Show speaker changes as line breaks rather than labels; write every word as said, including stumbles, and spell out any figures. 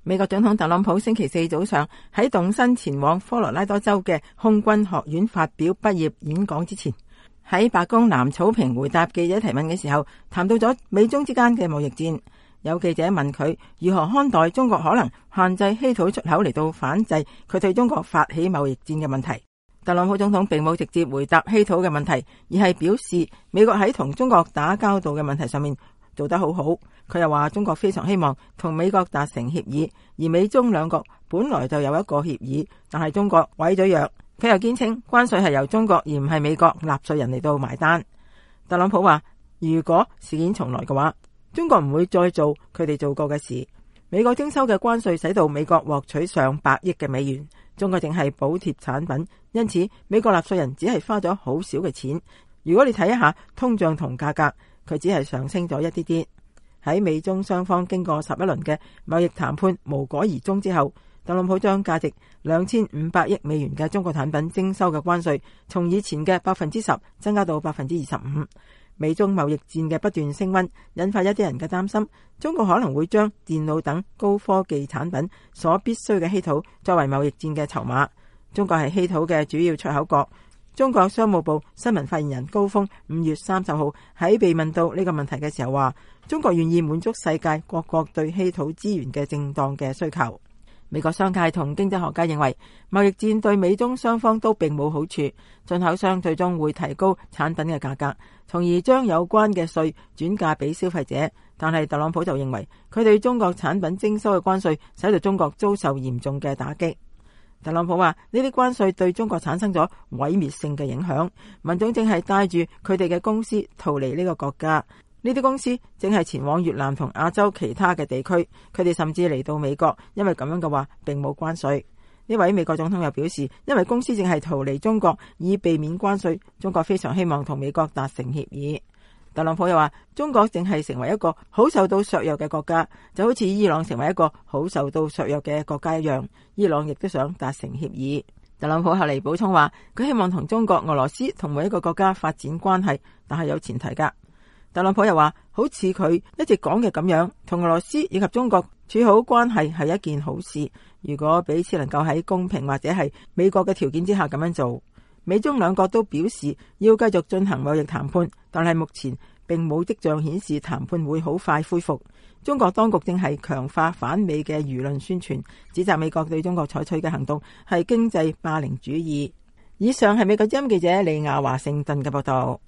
美國總統特朗普星期四早上喺動身前往科羅拉多州嘅空軍學院發表畢業演講之前，喺白宮南草坪回答記者提問嘅時候，談到咗美中之間嘅貿易戰。有記者問佢如何看待中國可能限制稀土出口嚟到反制佢對中國發起貿易戰嘅問題。特朗普總統並冇直接回答稀土嘅問題，而係表示美國喺同中國打交道嘅問題上面做得好好。佢又話中國非常希望同美國達成協議，而美中兩國本來就有一個協議，但係中國毀咗約。佢又堅稱關稅係由中國而唔係美國納稅人嚟到埋單。特朗普話如果事件重來嘅話，中國唔會再做佢哋做過嘅事。美國徵收嘅關稅使到美國獲取上百億嘅美元，中國淨係補貼產品，因此美國納稅人只係花咗好少嘅錢。如果你睇一下通脹同價格，佢只係上升咗一啲啲。喺美中雙方經過十一輪嘅貿易談判無果而終之後，特朗普將價值兩千五百億美元嘅中國產品徵收嘅關稅從以前嘅百分之十增加到百分之二十五。美中貿易戰嘅不斷升溫，引發一啲人嘅擔心，中國可能會將電腦等高科技產品所必須嘅稀土作為貿易戰嘅籌碼。中國係稀土嘅主要出口國。中國商務部新聞發言人高峰五月三十號喺被問到呢個問題嘅時候話，中國願意滿足世界各國對稀土資源嘅正當嘅需求。美國商界同經濟學家認為，貿易戰對美中雙方都並冇好處，進口商最終會提高產品嘅價格，從而將有關嘅稅轉嫁俾消費者。但係特朗普就認為，佢對中國產品徵收嘅關稅使到中國遭受嚴重嘅打擊。特朗普話呢啲關稅對中國產生咗毀滅性嘅影響，民眾正係帶住佢哋嘅公司逃離呢個國家。呢啲公司正係前往越南同亞洲其他嘅地區，佢哋甚至嚟到美國，因為咁樣嘅話並冇關稅。呢位美國總統又表示，因為公司正係逃離中國以避免關稅，中國非常希望同美國達成協議。特朗普又話中國正係成為一個好受到削弱嘅國家，就好似伊朗成為一個好受到削弱嘅國家一樣，伊朗亦都想達成協議。特朗普後嚟補充話，佢希望同中國、俄羅斯同每一個國家發展關係，但係有前提㗎。特朗普又話，好似佢一直講嘅咁樣，同俄羅斯以及中國處好關係係一件好事。如果彼此能夠喺公平或者係美國嘅條件之下咁樣做，美中兩國都表示要繼續進行貿易談判，但係目前並冇跡象顯示談判會好快恢復。中國當局正係強化反美嘅輿論宣傳，指責美國對中國採取嘅行動係經濟霸凌主義。以上係美國之音記者李亞華盛頓嘅報道。